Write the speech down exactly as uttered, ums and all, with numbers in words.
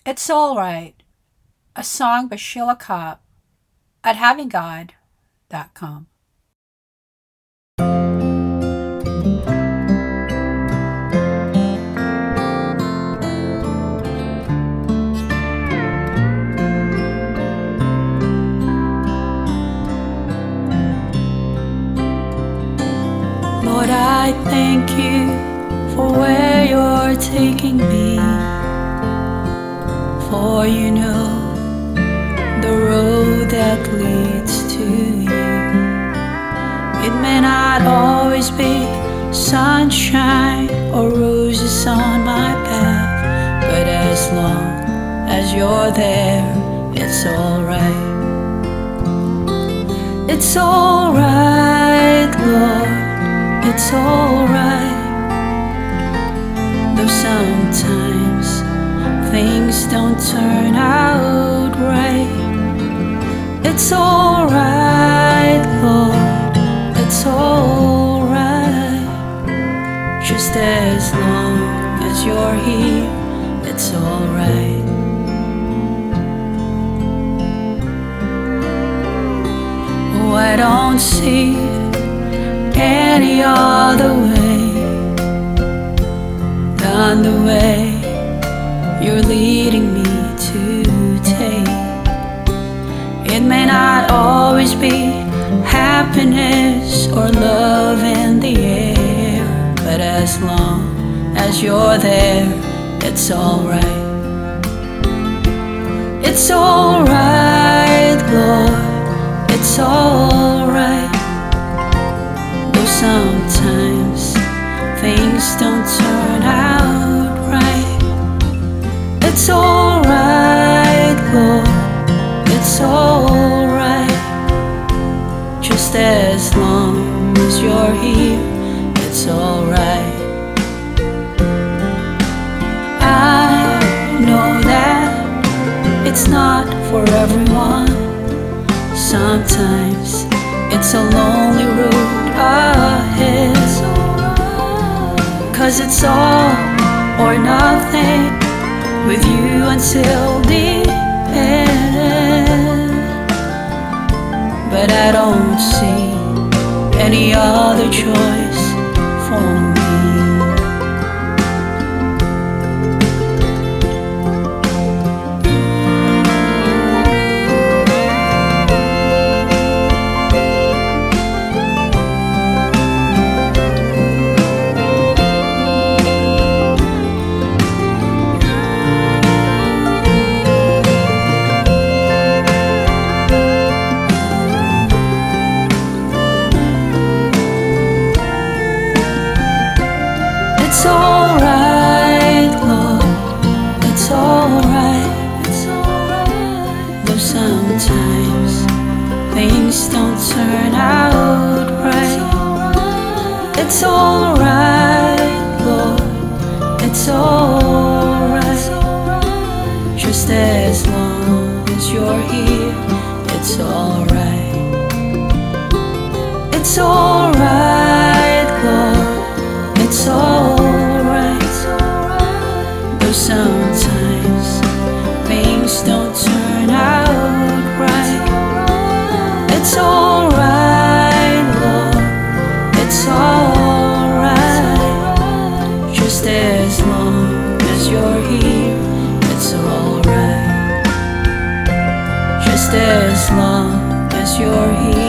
It's All Right, a song by Sheila Cobb at having god dot com. Lord, I thank you for where you're taking me, for you know the road that leads to you. It may not always be sunshine or roses on my path, but as long as you're there, it's alright. It's alright, Lord, it's alright. Though sometimes things don't turn out right, it's alright, Lord, it's alright. Just as long as you're here, it's alright. Oh, I don't see any other way than the way you're leading me to take. It may not always be happiness or love in the air, but as long as you're there, it's alright. It's alright, Lord, it's alright. Though sometimes things don't turn out right, it's alright, Lord, it's alright. Just as long as you're here, it's alright. I know that it's not for everyone. Sometimes it's a lonely road ahead, 'cause it's all or nothing with you until the end. But I don't see any other choice for me. It's alright, Lord, it's alright. Though sometimes things don't turn out right, it's alright, Lord, it's alright. Just as long as you're here, it's alright. It's alright, Lord, it's alright. Though sometimes things don't turn out right, it's alright, Lord, it's alright. Just as long as you're here, it's alright. Just as long as you're here.